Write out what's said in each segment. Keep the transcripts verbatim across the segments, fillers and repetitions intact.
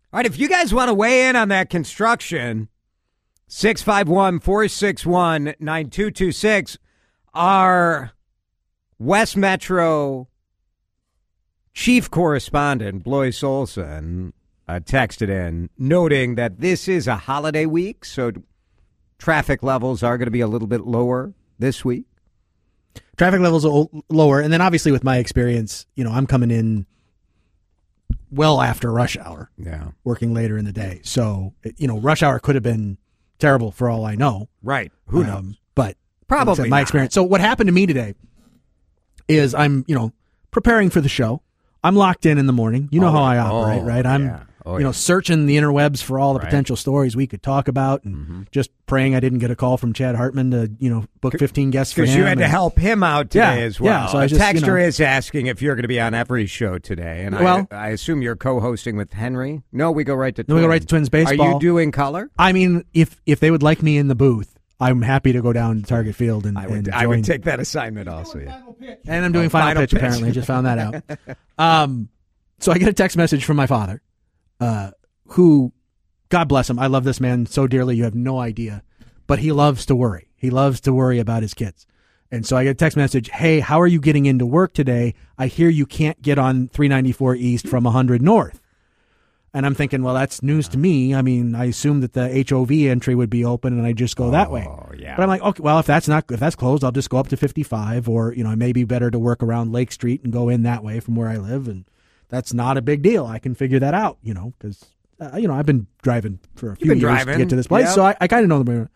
All right, if you guys want to weigh in on that construction, six five one, four six one, nine two two six, our West Metro chief correspondent, Blois Olson, uh, texted in, noting that this is a holiday week, so traffic levels are going to be a little bit lower this week. Traffic levels are lower, and then obviously with my experience, you know, I'm coming in well after rush hour, yeah, working later in the day. So, you know, rush hour could have been terrible for all I know. Right. Who knows? Um, but probably like I said, my not. experience. So what happened to me today is I'm, you know, preparing for the show. I'm locked in in the morning. You know oh, how I operate, oh, right? I'm, yeah. oh, you know, yeah. searching the interwebs for all the Right. potential stories we could talk about, and mm-hmm. just praying I didn't get a call from Chad Hartman to, you know, book fifteen guests for him. Because you had to and, help him out today Yeah, as well. yeah, so I a just, texter you know- is asking if you're going to be on every show today, and Well- I, I assume you're co-hosting with Henry. No, we go right to. No, we go right to Twins baseball. Are you doing color? I mean, if if they would like me in the booth, I'm happy to go down to Target Field and I would. and I would join. take that assignment also. Yeah. And I'm doing Oh, final, final pitch, pitch. apparently. I just found that out. Um, so I get a text message from my father, uh, who, God bless him, I love this man so dearly, you have no idea. But he loves to worry. He loves to worry about his kids. And so I get a text message, hey, how are you getting into work today? I hear you can't get on three ninety-four East from one hundred North. And I'm thinking, well, that's news to me. I mean, I assumed that the H O V entry would be open and I just go that way. Oh, yeah. But I'm like, okay, well, if that's not if that's closed, I'll just go up to fifty-five, or, you know, it may be better to work around Lake Street and go in that way from where I live. And that's not a big deal. I can figure that out, you know, because, uh, you know, I've been driving for a few been years driving. to get to this place. Yep. So I, I kind of know the.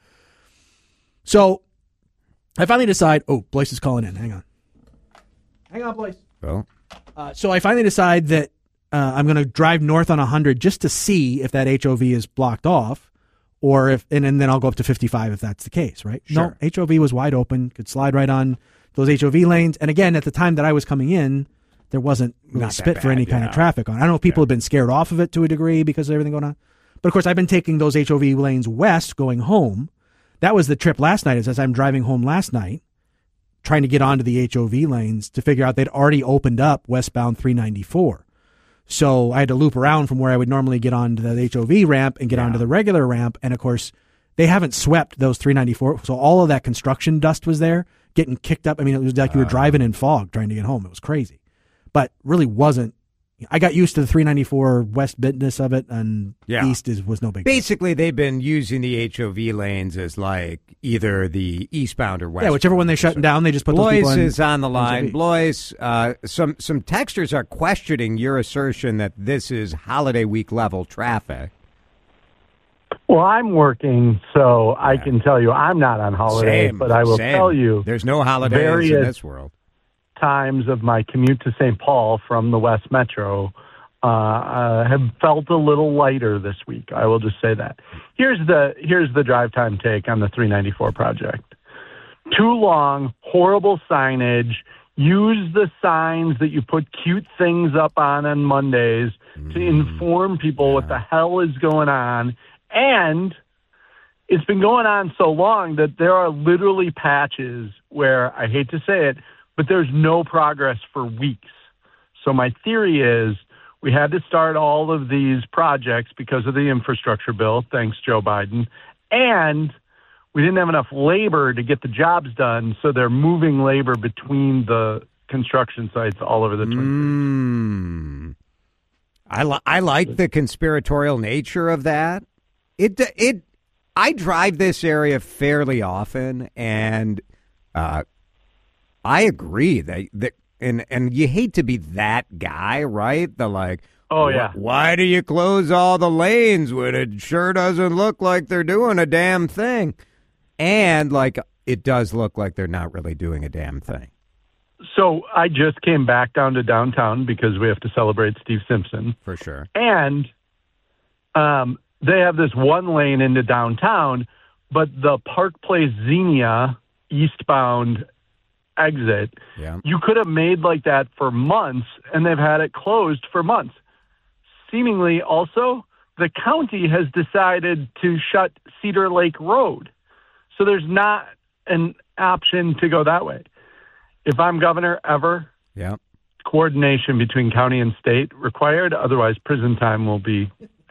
So I finally decide, oh, Blois is calling in. Hang on. Hang on, Blois. Well, Uh, so I finally decide that uh, I'm going to drive north on one hundred just to see if that H O V is blocked off, or if, and, and then I'll go up to fifty-five if that's the case, right? Sure. No, H O V was wide open, could slide right on those H O V lanes. And again, at the time that I was coming in, there wasn't really Not that spit for bad, any kind yeah. of traffic on. I don't know if people Yeah. have been scared off of it to a degree because of everything going on. But of course, I've been taking those H O V lanes west going home. That was the trip last night, is as I'm driving home last night, trying to get onto the H O V lanes to figure out they'd already opened up westbound three ninety-four. So I had to loop around from where I would normally get onto the H O V ramp and get Yeah. onto the regular ramp. And of course, they haven't swept those three ninety-four. So all of that construction dust was there, getting kicked up. I mean, it was like you were Uh. driving in fog trying to get home. It was crazy. But really wasn't. I got used to the three ninety-four west business of it, and Yeah. east is was no big deal. basically, they've been using the H O V lanes as like either the eastbound or westbound. Yeah, whichever one they're shutting down, they just put those people Blois in. is on the H O line. V. Blois, uh, some some texters are questioning your assertion that this is holiday week level traffic. Well, I'm working, so I Yeah. can tell you I'm not on holiday, Same, but I will same. tell you There's no holidays in various- this world. times of my commute to Saint Paul from the West Metro uh, uh, have felt a little lighter this week. I will just say that. Here's the here's the drive time take on the three ninety-four project. Too long, horrible signage. Use the signs that you put cute things up on on Mondays to inform people what the hell is going on. And it's been going on so long that there are literally patches where, I hate to say it, but there's no progress for weeks. So my theory is we had to start all of these projects because of the infrastructure bill, thanks Joe Biden, and we didn't have enough labor to get the jobs done, so they're moving labor between the construction sites all over the Twin Cities. Mm. I li- I like the conspiratorial nature of that. It it I drive this area fairly often, and uh, I agree that that and and you hate to be that guy, right? The like, Oh, "Wh- yeah. why do you close all the lanes when it sure doesn't look like they're doing a damn thing? And like, it does look like they're not really doing a damn thing. So I just came back down to downtown because we have to celebrate Steve Simpson. For sure. And um, they have this one lane into downtown, but the Park Place Xenia eastbound exit, Yeah. you could have made like that for months, and they've had it closed for months. Seemingly also, the county has decided to shut Cedar Lake Road. So there's not an option to go that way. If I'm governor ever, Yeah. coordination between county and state required. Otherwise, prison time will be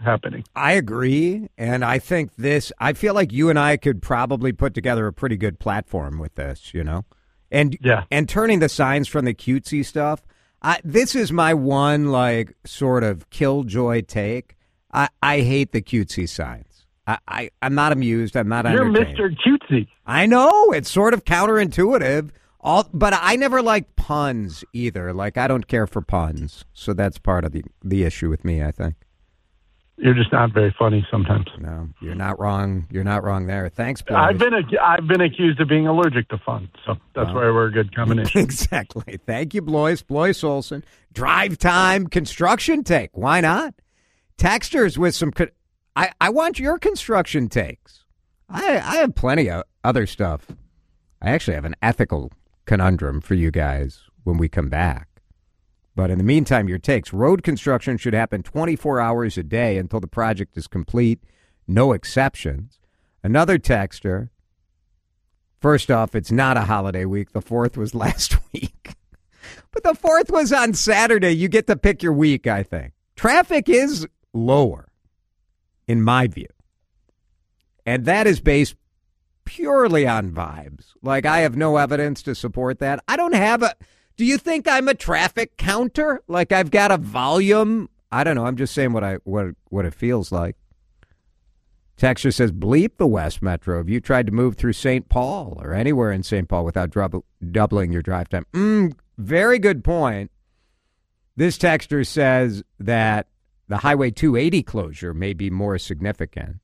happening. I agree, and I think this, I feel like you and I could probably put together a pretty good platform with this, you know? And yeah. and turning the signs from the cutesy stuff, I, this is my one, like, sort of killjoy take. I, I hate the cutesy signs. I, I, I'm not amused. I'm not You're entertained. Mister Cutesy. I know. It's sort of counterintuitive. All, but I never like puns either. Like, I don't care for puns. So that's part of the, the issue with me, I think. You're just not very funny sometimes. No, you're not wrong. You're not wrong there. Thanks, Blois. I've been ac- I've been accused of being allergic to fun, so that's Well. why we're a good combination. Exactly. Thank you, Blois. Blois Olson. Drive time construction take. Why not? Texters with some... Co- I, I want your construction takes. I, I have plenty of other stuff. I actually have an ethical conundrum for you guys when we come back. But in the meantime, your takes. Road construction should happen twenty-four hours a day until the project is complete. No exceptions. Another texter. First off, it's not a holiday week. The fourth was last week. But the fourth was on Saturday. You get to pick your week, I think. Traffic is lower, in my view. And that is based purely on vibes. Like, I have no evidence to support that. I don't have a... Do you think I'm a traffic counter? Like, I've got a volume? I don't know. I'm just saying what I what what it feels like. Texture says, bleep the West Metro. Have you tried to move through Saint Paul or anywhere in Saint Paul without drub- doubling your drive time? Mm, very good point. This texter says that the Highway two eighty closure may be more significant.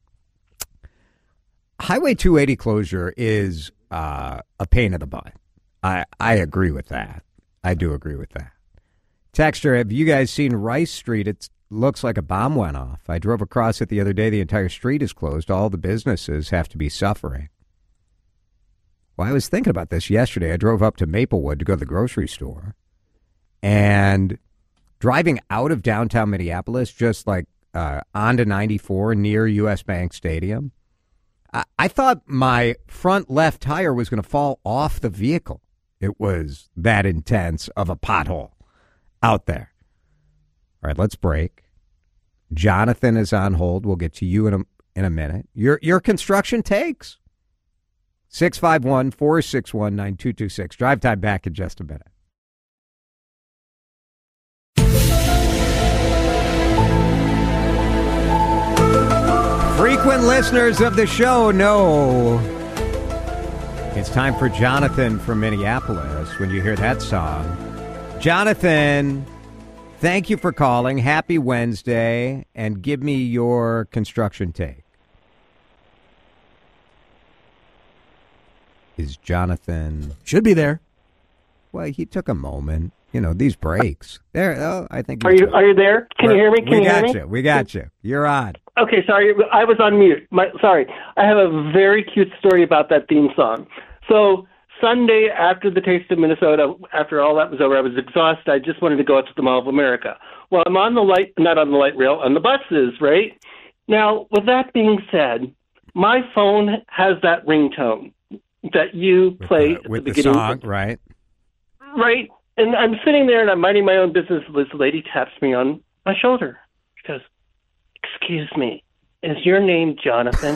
Highway two eighty closure is uh, a pain in the butt. I, I agree with that. I do agree with that. Texter, have you guys seen Rice Street? It looks like a bomb went off. I drove across it the other day. The entire street is closed. All the businesses have to be suffering. Well, I was thinking about this yesterday. I drove up to Maplewood to go to the grocery store. And driving out of downtown Minneapolis, just like uh, onto ninety-four near U S Bank Stadium, I, I thought my front left tire was going to fall off the vehicle. It was that intense of a pothole out there. All right, let's break. Jonathan is on hold. We'll get to you in a in a minute. Your your construction takes. six five one, four six one, nine two two six. Drive time back in just a minute. Frequent listeners of the show know it's time for Jonathan from Minneapolis when you hear that song. Jonathan, thank you for calling. Happy Wednesday, and give me your construction take. Is Jonathan... Should be there. Well, he took a moment. You know, these breaks. There, oh, I think... Are you Are you there? Can you hear me? Can we you got hear me? you. We got you. You're on. Okay, sorry. I was on mute. My, sorry. I have a very cute story about that theme song. So Sunday, after the Taste of Minnesota, after all that was over, I was exhausted. I just wanted to go out to the Mall of America. Well, I'm on the light, not on the light rail, on the buses, right? Now, with that being said, my phone has that ringtone that you With play the, at with the the beginning. song, right? Right. And I'm sitting there and I'm minding my own business. This lady taps me on my shoulder. She goes, "Excuse me, is your name Jonathan?"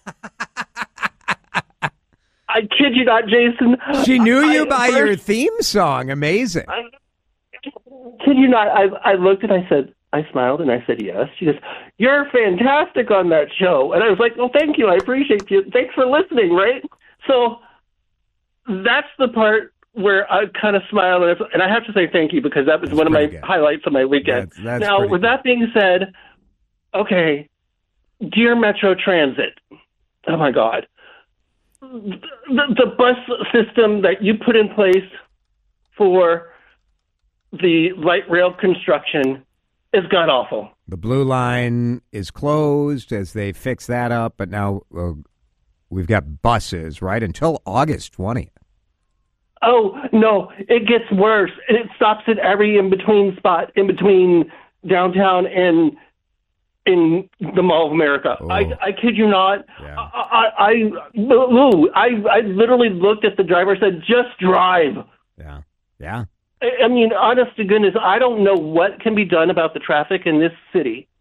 I kid you not, Jason. She knew you I- by first, your theme song. Amazing. I kid you not. I, I looked and I said, I smiled and I said, yes. She goes, "You're fantastic on that show." And I was like, "Well, thank you. I appreciate you. Thanks for listening," right? So that's the part where I kind of smiled. And I- and I have to say thank you because that was That's one of my pretty good. highlights of my weekend. That's- that's now, pretty with good. that being said, okay, dear Metro Transit, oh my God. The, the bus system that you put in place for the light rail construction is god awful. The blue line is closed as they fix that up, but now uh, we've got buses, right, until August twentieth. Oh, no, it gets worse. It stops at every in-between spot, in between downtown and in the Mall of America. Oh. I, I kid you not. Yeah. I, I, Lou, I, I literally looked at the driver and said, "Just drive." Yeah, yeah. I I mean, honest to goodness, I don't know what can be done about the traffic in this city.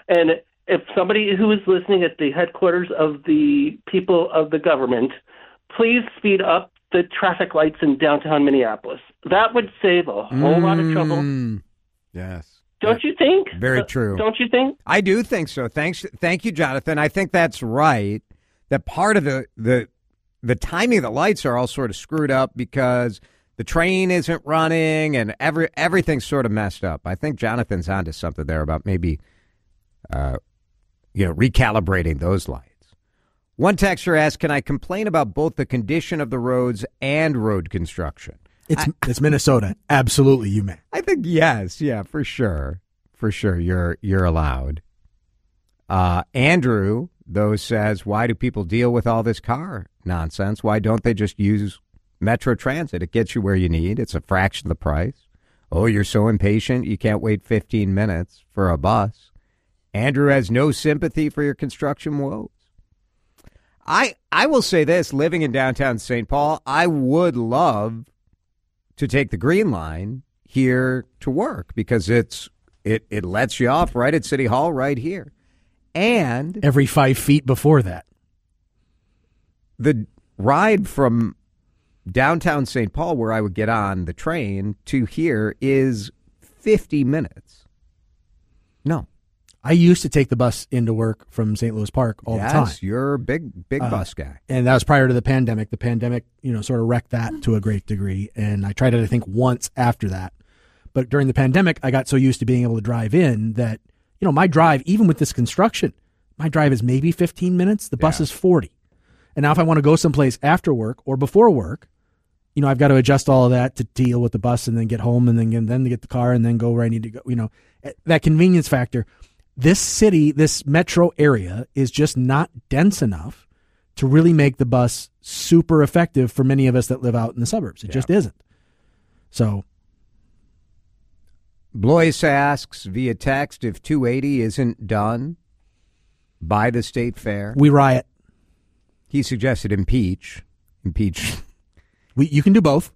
And if somebody who is listening at the headquarters of the people of the government, please speed up the traffic lights in downtown Minneapolis. That would save a whole mm, lot of trouble. Yes. Don't you think? Very true. Don't you think? I do think so. Thanks. Thank you, Jonathan. I think that's right. That part of the, the, the timing of the lights are all sort of screwed up because the train isn't running and every everything's sort of messed up. I think Jonathan's onto something there about maybe, uh, you know, recalibrating those lights. One texter asked, can I complain about both the condition of the roads and road construction? It's I, it's Minnesota. Absolutely, you may. I think yes. Yeah, for sure. For sure. You're you're allowed. Uh, Andrew, though, says, why do people deal with all this car nonsense? Why don't they just use Metro Transit? It gets you where you need. It's a fraction of the price. Oh, you're so impatient. You can't wait fifteen minutes for a bus. Andrew has no sympathy for your construction woes. I I will say this, living in downtown Saint Paul, I would love to take the Green Line here to work because it's it, it lets you off right at City Hall right here. And every five feet before that. The ride from downtown Saint Paul, where I would get on the train, to here is fifty minutes. No. I used to take the bus into work from Saint Louis Park all yes, the time. You're a big, big uh, bus guy. And that was prior to the pandemic. The pandemic, you know, sort of wrecked that to a great degree. And I tried it, I think, once after that. But during the pandemic, I got so used to being able to drive in that, you know, my drive, even with this construction, my drive is maybe fifteen minutes. The bus yeah. is forty. And now if I want to go someplace after work or before work, you know, I've got to adjust all of that to deal with the bus and then get home and then, and then to get the car and then go where I need to go. You know, that convenience factor. This city, this metro area is just not dense enough to really make the bus super effective for many of us that live out in the suburbs. It yeah. just isn't. So. Blois asks via text if two eighty isn't done by the state fair. We riot. He suggested impeach. Impeach. We, you can do both.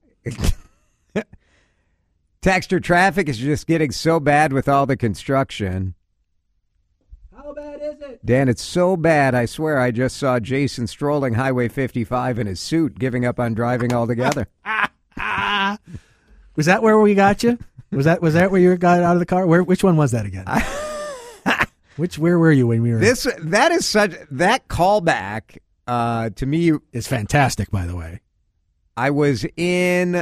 Texter, traffic is just getting so bad with all the construction. How bad is it? Dan, it's so bad, I swear I just saw Jason strolling Highway fifty-five in his suit, giving up on driving altogether. Was that where we got you? Was that was that where you got out of the car? Where? Which one was that again? Which? Where were you when we were? This that is such that callback uh, to me is fantastic. By the way, I was in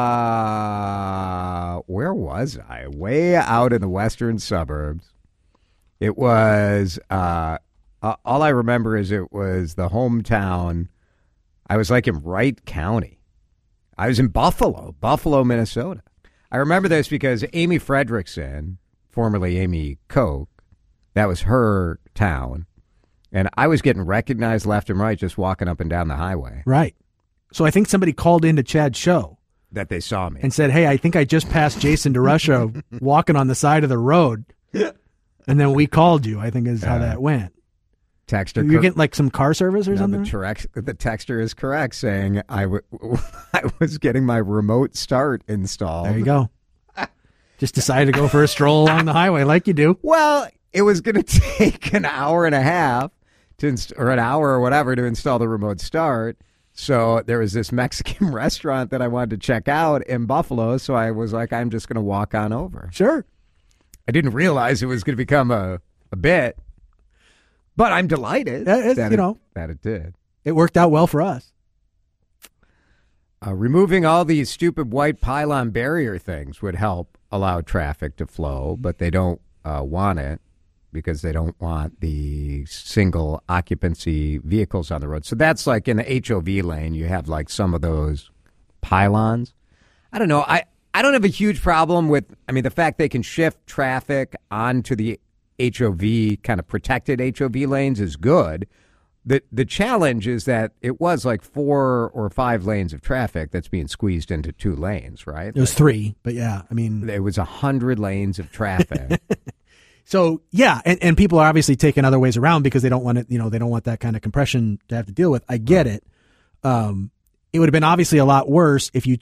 uh, where was I? Way out in the western suburbs. It was, uh, uh, all I remember is it was the hometown. I was like in Wright County. I was in Buffalo, Buffalo, Minnesota. I remember this because Amy Fredrickson, formerly Amy Koch, that was her town. And I was getting recognized left and right just walking up and down the highway. Right. So I think somebody called into Chad's show. That they saw me. And said, hey, I think I just passed Jason DeRusho walking on the side of the road. And then we called you, I think is how uh, that went. Texter, You're getting like some car service or no, something? The, terex, the texter is correct, saying I, w- I was getting my remote start installed. There you go. Just decided to go for a stroll along the highway like you do. Well, it was going to take an hour and a half to inst- or an hour or whatever to install the remote start. So there was this Mexican restaurant that I wanted to check out in Buffalo. So I was like, I'm just going to walk on over. Sure. I didn't realize it was going to become a, a bit, but I'm delighted that, that, you it, know, that it did. It worked out well for us. Uh, removing all these stupid white pylon barrier things would help allow traffic to flow, but they don't uh, want it because they don't want the single occupancy vehicles on the road. So that's like in the H O V lane, you have like some of those pylons. I don't know. I, I don't have a huge problem with, I mean, the fact they can shift traffic onto the H O V, kind of protected H O V lanes is good. The the challenge is that it was like four or five lanes of traffic that's being squeezed into two lanes, right? It was like, three, but yeah, I mean. It was a hundred lanes of traffic. So, yeah, and, and people are obviously taking other ways around because they don't want it, you know, they don't want that kind of compression to have to deal with. I get it. Um, it would have been obviously a lot worse if you took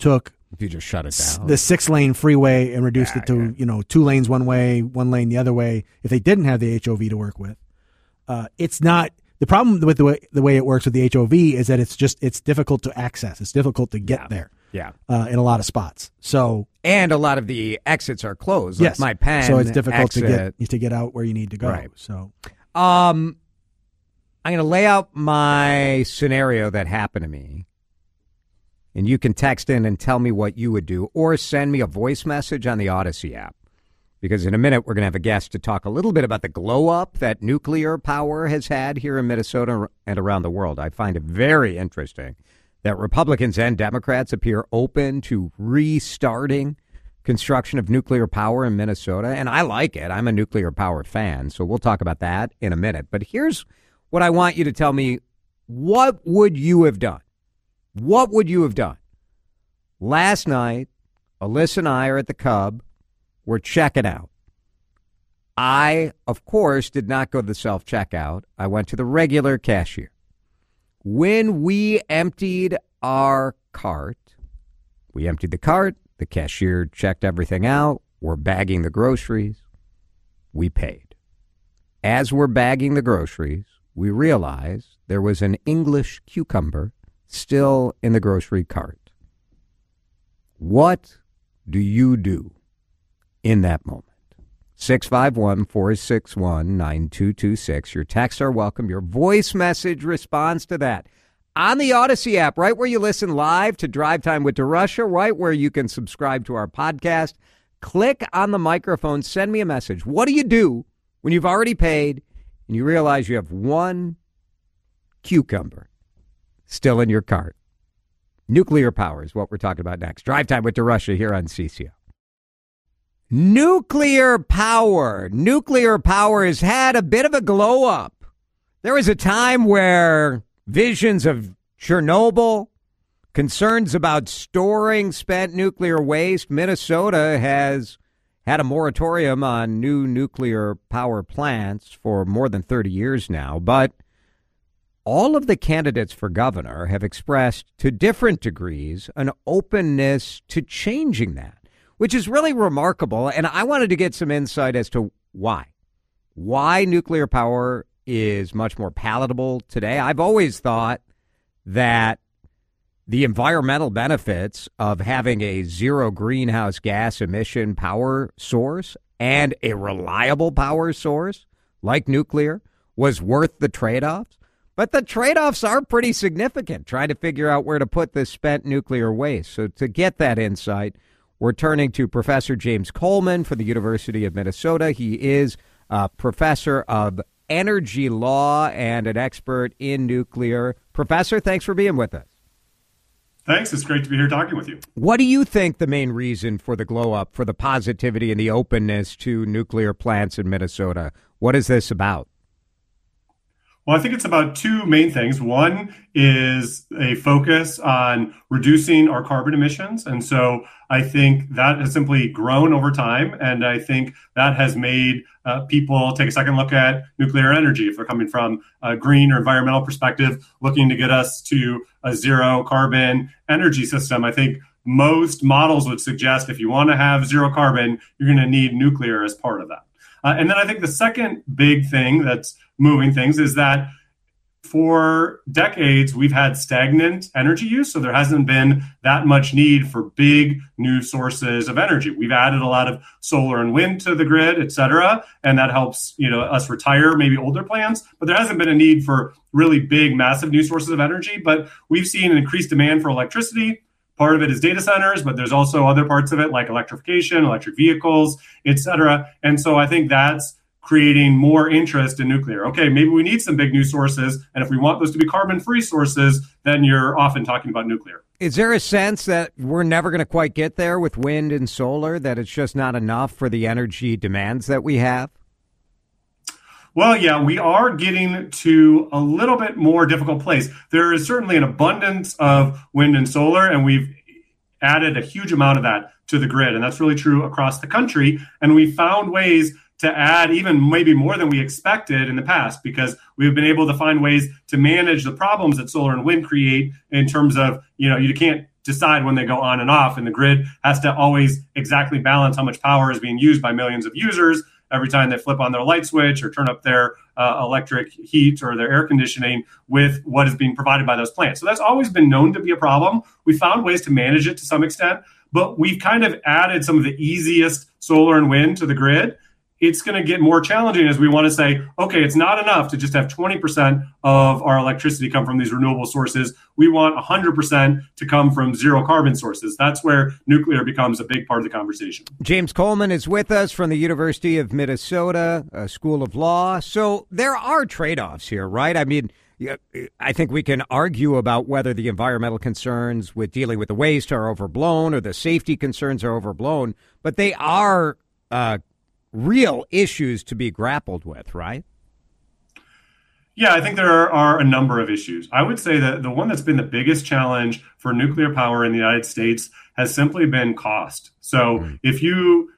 If you just shut it down. the six lane freeway and reduced Yeah, it to, yeah. you know, two lanes one way, one lane the other way, if they didn't have the H O V to work with. Uh, it's not the problem with the way, the way it works with the H O V is that it's just it's difficult to access. It's difficult to get Yeah. there. Yeah. Uh, in a lot of spots. So And a lot of the exits are closed. Like yes, my pen. so it's difficult exit. to get to get out where you need to go. Right. So Um, I'm going to lay out my scenario that happened to me. And you can text in and tell me what you would do or send me a voice message on the Odyssey app. Because in a minute, we're going to have a guest to talk a little bit about the glow up that nuclear power has had here in Minnesota and around the world. I find it very interesting that Republicans and Democrats appear open to restarting construction of nuclear power in Minnesota. And I like it. I'm a nuclear power fan. So we'll talk about that in a minute. But here's what I want you to tell me. What would you have done? What would you have done? Last night, Alyssa and I are at the Cub. We're checking out. I, of course, did not go to the self-checkout. I went to the regular cashier. When we emptied our cart, we emptied the cart. The cashier checked everything out. We're bagging the groceries. We paid. As we're bagging the groceries, we realized there was an English cucumber still in the grocery cart. What do you do in that moment? six five one, four six one, nine two two six. Your texts are welcome. Your voice message responds to that. On the Odyssey app, right where you listen live to Drive Time with DeRusha, right where you can subscribe to our podcast, click on the microphone, send me a message. What do you do when you've already paid and you realize you have one cucumber still in your cart? Nuclear power is what we're talking about next. Drive Time with DeRusha here on C C O. Nuclear power. Nuclear power has had a bit of a glow up. There was a time where visions of Chernobyl, concerns about storing spent nuclear waste. Minnesota has had a moratorium on new nuclear power plants for more than thirty years now, but all of the candidates for governor have expressed to different degrees an openness to changing that, which is really remarkable. And I wanted to get some insight as to why. Why nuclear power is much more palatable today. I've always thought that the environmental benefits of having a zero greenhouse gas emission power source and a reliable power source like nuclear was worth the trade-offs. But the trade-offs are pretty significant, trying to figure out where to put this spent nuclear waste. So to get that insight, we're turning to Professor James Coleman from the University of Minnesota. He is a professor of energy law and an expert in nuclear. Professor, thanks for being with us. Thanks. It's great to be here talking with you. What do you think the main reason for the glow up, for the positivity and the openness to nuclear plants in Minnesota? What is this about? Well, I think it's about two main things. One is a focus on reducing our carbon emissions. And so I think that has simply grown over time. And I think that has made uh, people take a second look at nuclear energy if they're coming from a green or environmental perspective, looking to get us to a zero carbon energy system. I think most models would suggest if you want to have zero carbon, you're going to need nuclear as part of that. Uh, and then I think the second big thing that's moving things is that for decades, we've had stagnant energy use. So there hasn't been that much need for big new sources of energy. We've added a lot of solar and wind to the grid, et cetera. And that helps, you know, us retire maybe older plants. But there hasn't been a need for really big, massive new sources of energy. But we've seen an increased demand for electricity. Part of it is data centers, but there's also other parts of it like electrification, electric vehicles, et cetera. And so I think that's creating more interest in nuclear. Okay, maybe we need some big new sources. And if we want those to be carbon-free sources, then you're often talking about nuclear. Is there a sense that we're never going to quite get there with wind and solar, that it's just not enough for the energy demands that we have? Well, yeah, we are getting to a little bit more difficult place. There is certainly an abundance of wind and solar, and we've added a huge amount of that to the grid. And that's really true across the country. And we found ways to add even maybe more than we expected in the past, because we've been able to find ways to manage the problems that solar and wind create in terms of, you know, you can't decide when they go on and off, and the grid has to always exactly balance how much power is being used by millions of users every time they flip on their light switch or turn up their uh, electric heat or their air conditioning with what is being provided by those plants. So that's always been known to be a problem. We found ways to manage it to some extent, but we've kind of added some of the easiest solar and wind to the grid. It's going to get more challenging as we want to say, okay, it's not enough to just have twenty percent of our electricity come from these renewable sources. We want one hundred percent to come from zero carbon sources. That's where nuclear becomes a big part of the conversation. James Coleman is with us from the University of Minnesota uh, School of Law. So there are trade-offs here, right? I mean, I think we can argue about whether the environmental concerns with dealing with the waste are overblown or the safety concerns are overblown, but they are uh real issues to be grappled with, right? Yeah, I think there are a number of issues. I would say that the one that's been the biggest challenge for nuclear power in the United States has simply been cost. So mm-hmm. if you,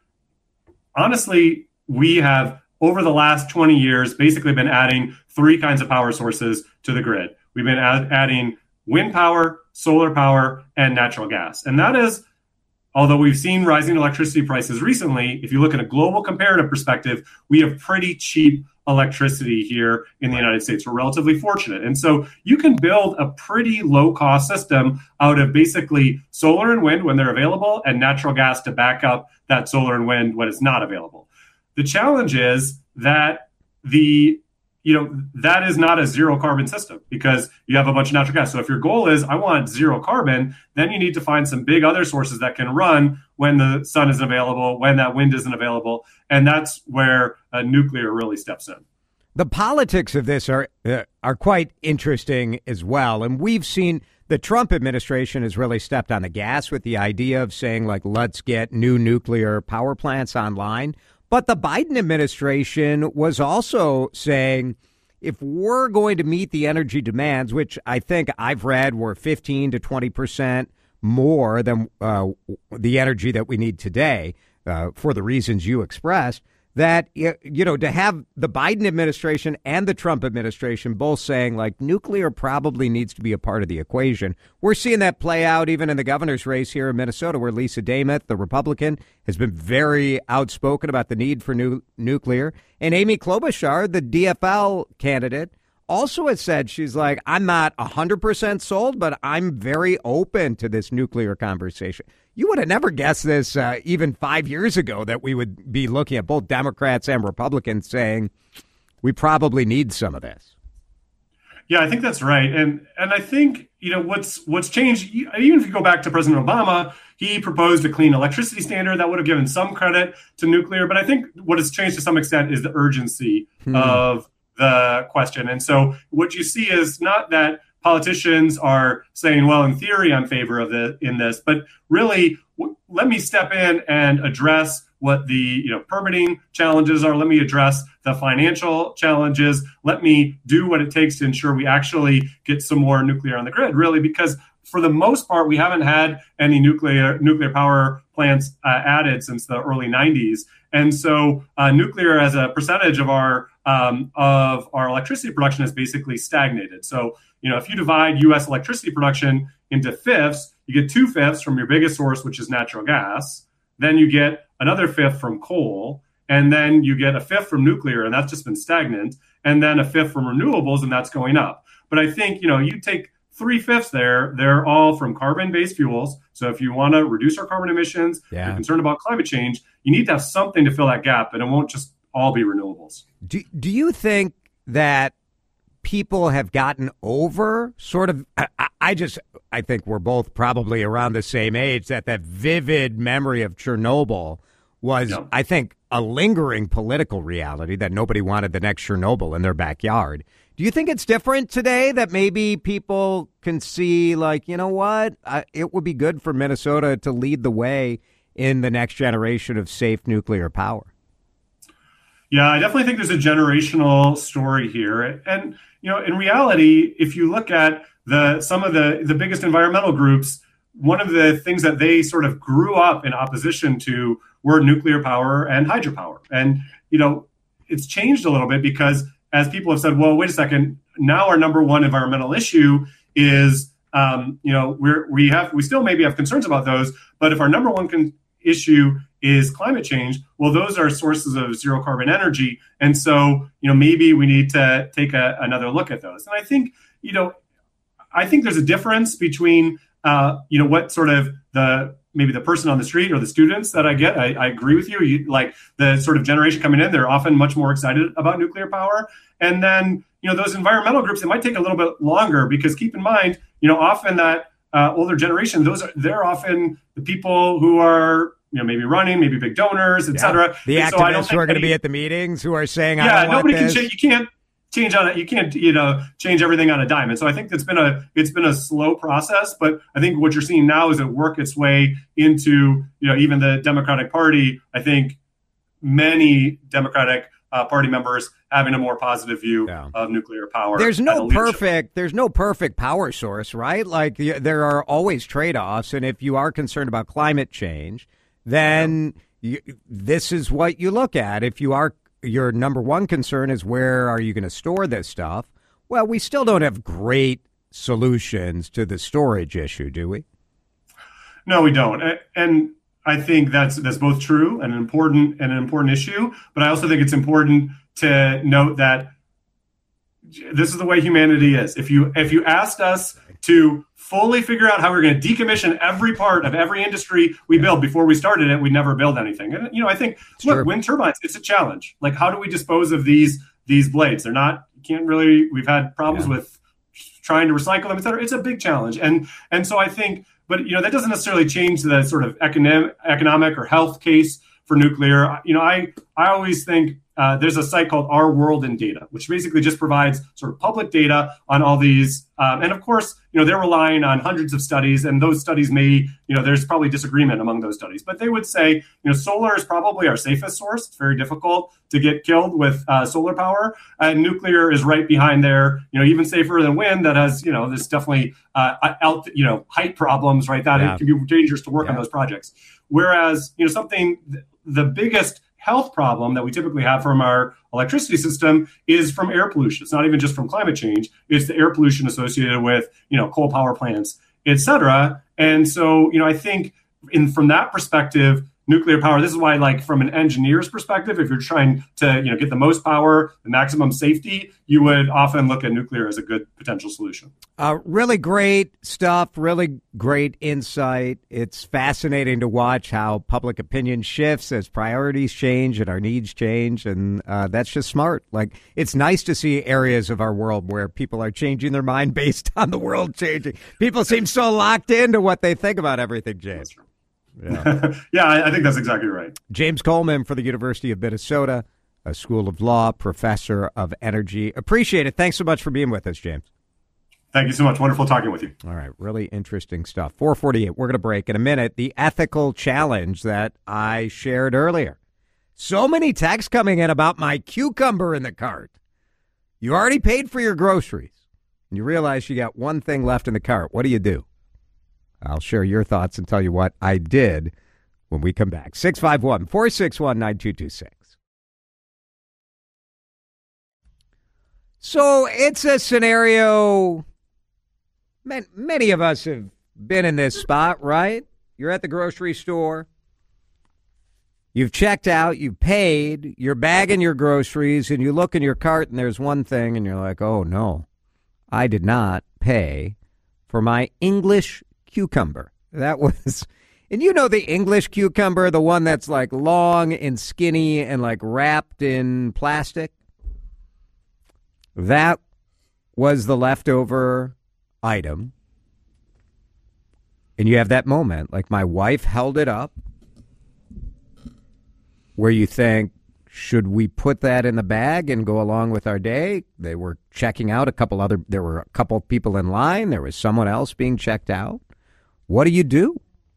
honestly, we have over the last twenty years basically been adding three kinds of power sources to the grid. We've been add, adding wind power, solar power, and natural gas. And that is, although we've seen rising electricity prices recently, if you look at a global comparative perspective, we have pretty cheap electricity here in the United States. We're relatively fortunate. And so you can build a pretty low-cost system out of basically solar and wind when they're available and natural gas to back up that solar and wind when it's not available. The challenge is that the you know, that is not a zero carbon system because you have a bunch of natural gas. So if your goal is, I want zero carbon, then you need to find some big other sources that can run when the sun isn't available, when that wind isn't available. And that's where uh, nuclear really steps in. The politics of this are uh, are quite interesting as well. And we've seen the Trump administration has really stepped on the gas with the idea of saying, like, let's get new nuclear power plants online. But the Biden administration was also saying, if we're going to meet the energy demands, which I think I've read were fifteen to twenty percent more than uh, the energy that we need today, uh, for the reasons you expressed, that, you know, to have the Biden administration and the Trump administration both saying, like, nuclear probably needs to be a part of the equation. We're seeing that play out even in the governor's race here in Minnesota, where Lisa Dameth, the Republican, has been very outspoken about the need for new nuclear. And Amy Klobuchar, the D F L candidate, also has said, she's like, I'm not one hundred percent sold, but I'm very open to this nuclear conversation. You would have never guessed this uh, even five years ago, that we would be looking at both Democrats and Republicans saying we probably need some of this. Yeah, I think that's right. And and I think, you know, what's what's changed, even if you go back to President Obama, he proposed a clean electricity standard that would have given some credit to nuclear. But I think what has changed to some extent is the urgency hmm. of the question. And so what you see is not that politicians are saying, well, in theory, I'm in favor of the in this, but really, w- let me step in and address what the you know permitting challenges are. Let me address the financial challenges. Let me do what it takes to ensure we actually get some more nuclear on the grid, really, because for the most part, we haven't had any nuclear nuclear power plants uh, added since the early nineties. And so uh, nuclear as a percentage of our um, of our electricity production has basically stagnated. So, you know, if you divide U S electricity production into fifths, you get two fifths from your biggest source, which is natural gas. Then you get another fifth from coal. And then you get a fifth from nuclear, and that's just been stagnant. And then a fifth from renewables, and that's going up. But I think, you know, you take three fifths there, they're all from carbon-based fuels. So if you want to reduce our carbon emissions, yeah. you're concerned about climate change, you need to have something to fill that gap, and it won't just all be renewables. Do, do you think that people have gotten over sort of, I, I just, I think we're both probably around the same age, that that vivid memory of Chernobyl was, yep. I think, a lingering political reality that nobody wanted the next Chernobyl in their backyard. Do you think it's different today, that maybe people can see, like, you know what, I, it would be good for Minnesota to lead the way in the next generation of safe nuclear power? Yeah, I definitely think there's a generational story here. And, you know, in reality, if you look at the some of the, the biggest environmental groups, one of the things that they sort of grew up in opposition to were nuclear power and hydropower. And, you know, it's changed a little bit because as people have said, well, wait a second, now our number one environmental issue is um, you know, we're we have we still maybe have concerns about those. But if our number one con- issue is climate change, well, those are sources of zero carbon energy, and so you know maybe we need to take a, another look at those. And I think you know, I think there's a difference between uh, you know what sort of the maybe the person on the street or the students that I get. I, I agree with you. you. Like the sort of generation coming in, they're often much more excited about nuclear power. And then, you know, those environmental groups, it might take a little bit longer because keep in mind, you know, often that uh, older generation, those are, they're often the people who are, you know, maybe running, maybe big donors, et Yeah. cetera. The And activists so I don't who are think going to any- be at the meetings who are saying, I yeah, don't want nobody can this. change. You can't change on it. You can't, you know, change everything on a dime. And so I think it's been a it's been a slow process. But I think what you're seeing now is it work its way into, you know, even the Democratic Party. I think many Democratic uh, Party members having a more positive view Yeah. of nuclear power. There's and the no leadership. perfect. There's no perfect power source, right? Like y- there are always trade-offs, and if you are concerned about climate change, then you, this is what you look at. If you are, your number one concern is where are you going to store this stuff? Well, we still don't have great solutions to the storage issue, do we? No, we don't. A- And I think that's that's both true and an important and an important issue. But I also think it's important to note that this is the way humanity is. If you if you asked us to fully figure out how we're going to decommission every part of every industry we build before we started it, we'd never build anything. And you know, I think look, true. wind turbines, it's a challenge. Like, how do we dispose of these these blades? They're not. You can't really. We've had problems Yeah. with trying to recycle them, et cetera. It's a big challenge. And and so I think. But, you know, that doesn't necessarily change the sort of economic, economic or health case for nuclear. You know, I, I always think uh, there's a site called Our World in Data, which basically just provides sort of public data on all these. Um, and of course, you know, they're relying on hundreds of studies, and those studies may, you know, there's probably disagreement among those studies. But they would say, you know, solar is probably our safest source. It's very difficult to get killed with uh, solar power. And nuclear is right behind there, you know, even safer than wind that has, you know, this definitely, uh, out, you know, height problems, right? That Yeah. it can be dangerous to work Yeah. on those projects. Whereas, you know, something, the biggest health problem that we typically have from our electricity system is from air pollution. It's not even just from climate change. It's the air pollution associated with, you know, coal power plants, et cetera. And so, you know, I think in from that perspective, nuclear power, this is why, like, from an engineer's perspective, if you're trying to, you know, get the most power, the maximum safety, you would often look at nuclear as a good potential solution. Uh, really great stuff, really great insight. It's fascinating to watch how public opinion shifts as priorities change and our needs change. And uh, that's just smart. Like, it's nice to see areas of our world where people are changing their mind based on the world changing. People seem so locked into what they think about everything, James. Yeah. Yeah, I, I think that's exactly right. James Coleman for the University of Minnesota, a School of Law, professor of energy. Appreciate it. Thanks so much for being with us, James. Thank you so much. Wonderful talking with you. All right. Really interesting stuff. four forty-eight. We're going to break in a minute. The ethical challenge that I shared earlier. So many texts coming in about my cucumber in the cart. You already paid for your groceries. And you realize you got one thing left in the cart. What do you do? I'll share your thoughts and tell you what I did when we come back. six five one, four six one, nine two two six. So it's a scenario, man, many of us have been in this spot, right? You're at the grocery store. You've checked out, you've paid, you're bagging your groceries, and you look in your cart and there's one thing and you're like, oh no, I did not pay for my English cucumber. That was, and you know the English cucumber, the one that's like long and skinny and like wrapped in plastic? That was the leftover item. And you have that moment, like my wife held it up, where you think, should we put that in the bag and go along with our day? They were checking out a couple other, there were a couple people in line. There was someone else being checked out. What do you do?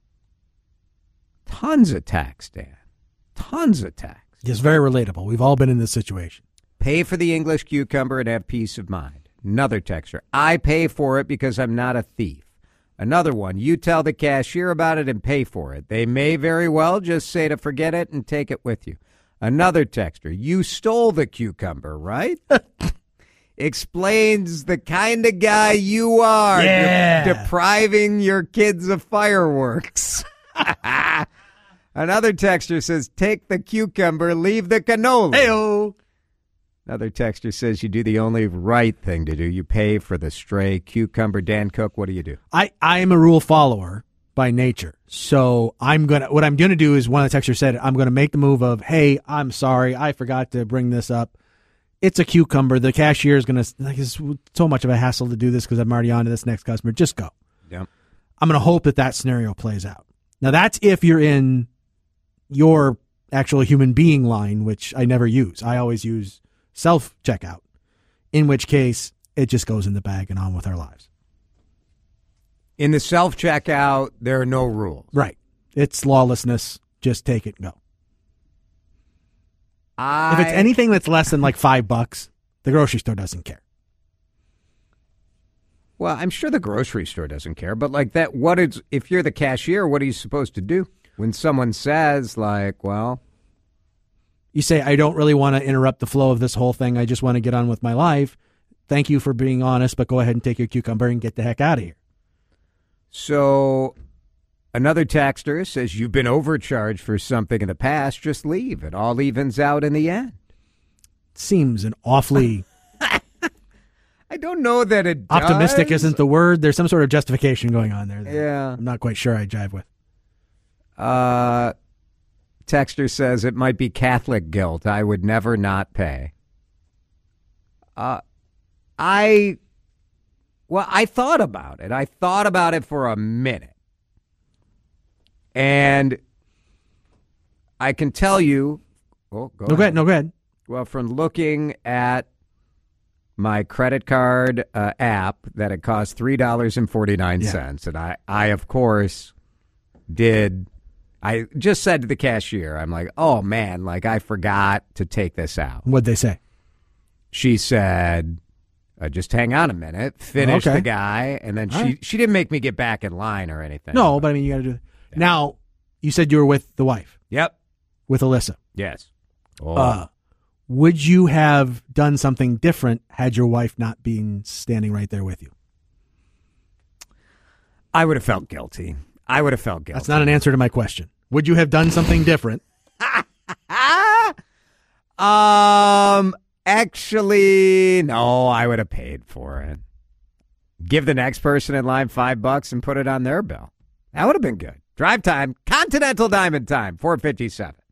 Tons of tax, Dan. Tons of tax. It's very relatable. We've all been in this situation. Pay for the English cucumber and have peace of mind. Another texter. I pay for it because I'm not a thief. Another one. You tell the cashier about it and pay for it. They may very well just say to forget it and take it with you. Another texter. You stole the cucumber, right? explains the kind of guy you are. Yeah. You're depriving your kids of fireworks. Another texter says, take the cucumber, leave the cannoli. Heyo. Another texter says, you do the only right thing to do. You pay for the stray cucumber. Dan Cook, what do you do? I, I am a rule follower by nature. So I'm going to, what I'm going to do is one of the texters said, I'm going to make the move of, hey, I'm sorry. I forgot to bring this up. It's a cucumber. The cashier is going to, like, it's so much of a hassle to do this because I'm already on to this next customer. Just go. Yep. I'm going to hope that that scenario plays out. Now that's if you're in your actual human being line, which I never use. I always use self-checkout, in which case it just goes in the bag and on with our lives. In the self-checkout, there are no rules. Right. It's lawlessness. Just take it and go. I, If it's anything that's less than like five bucks, the grocery store doesn't care. Well, I'm sure the grocery store doesn't care, but like that, what is, if you're the cashier, what are you supposed to do? When someone says, like, well, You say, I don't really want to interrupt the flow of this whole thing. I just want to get on with my life. Thank you for being honest, but go ahead and take your cucumber and get the heck out of here. So another texter says, you've been overcharged for something in the past. Just leave. It all evens out in the end. Seems an awfully I don't know that it does. optimistic isn't the word. There's some sort of justification going on there that Yeah. I'm not quite sure I jive with. Uh, texter says it might be Catholic guilt. I would never not pay. Uh, I, well, I thought about it. I thought about it for a minute. And I can tell you, oh, go No, go ahead. No, go ahead. Well, from looking at my credit card uh, app, that it cost three dollars and forty-nine cents. Yeah. And I, I, of course, did. I just said to the cashier, I'm like, oh, man, like I forgot to take this out. What'd they say? She said, uh, just hang on a minute, finish Okay. the guy. And then All she, right. she didn't make me get back in line or anything. No, but I mean, you got to do it. Yeah. Now, you said you were with the wife, Yep. with Alyssa. Yes. Oh. Uh, would you have done something different had your wife not been standing right there with you? I would have felt guilty. I would have felt guilty. That's not an answer to my question. Would you have done something different? Um, actually, no, I would have paid for it. Give the next person in line five bucks and put it on their bill. That would have been good. Drive time, Continental Diamond time, four fifty-seven.